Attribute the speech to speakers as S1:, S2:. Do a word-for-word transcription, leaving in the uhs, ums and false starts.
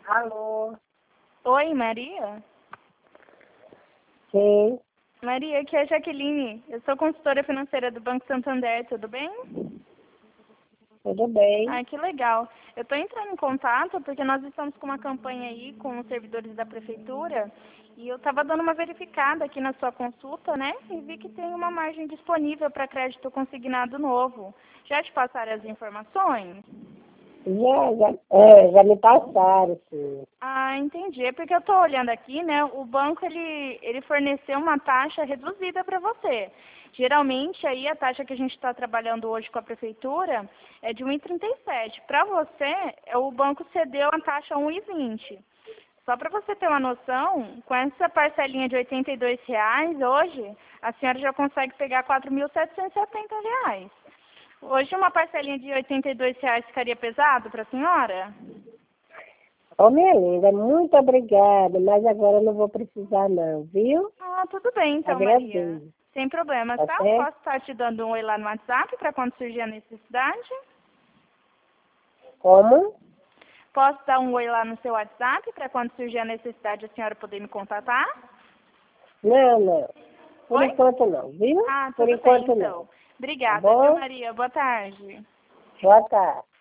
S1: Alô?
S2: Oi, Maria?
S1: Sim,
S2: Maria, aqui é a Jaqueline. Eu sou consultora financeira do Banco Santander, tudo bem?
S1: tudo bem.
S2: Ah, que legal. Eu estou entrando em contato porque nós estamos com uma campanha aí com os servidores da prefeitura e eu estava dando uma verificada aqui na sua consulta, né? E vi que tem uma margem disponível para crédito consignado novo. Já te passaram as informações?
S1: Já, já, é, já me passaram, sim.
S2: Ah, entendi. É porque eu estou olhando aqui, né? O banco ele, ele forneceu uma taxa reduzida para você. Geralmente aí a taxa que a gente está trabalhando hoje com a prefeitura é de um e trinta e sete. Para você, é, o banco cedeu a taxa um e vinte. Só para você ter uma noção, com essa parcelinha de oitenta e dois reais hoje, a senhora já consegue pegar quatro mil setecentos e setenta reais. Hoje uma parcelinha de oitenta e dois reais ficaria pesado para a senhora?
S1: Ô, minha linda, muito obrigada, mas agora eu não vou precisar não, viu?
S2: Ah, tudo bem então, Maria.
S1: Agradeço,
S2: Sem problemas,
S1: tá
S2: tá?
S1: certo?
S2: Posso estar te dando um oi lá no WhatsApp para quando surgir a necessidade?
S1: Como?
S2: Posso dar um oi lá no seu WhatsApp para quando surgir a necessidade a senhora poder me contatar?
S1: Não, não. Por
S2: Oi?
S1: enquanto não, viu?
S2: Ah,
S1: Por
S2: tudo bem
S1: enquanto não.
S2: então.
S1: Tá
S2: Obrigada, viu,
S1: bom?
S2: Maria? Boa tarde.
S1: Boa tarde.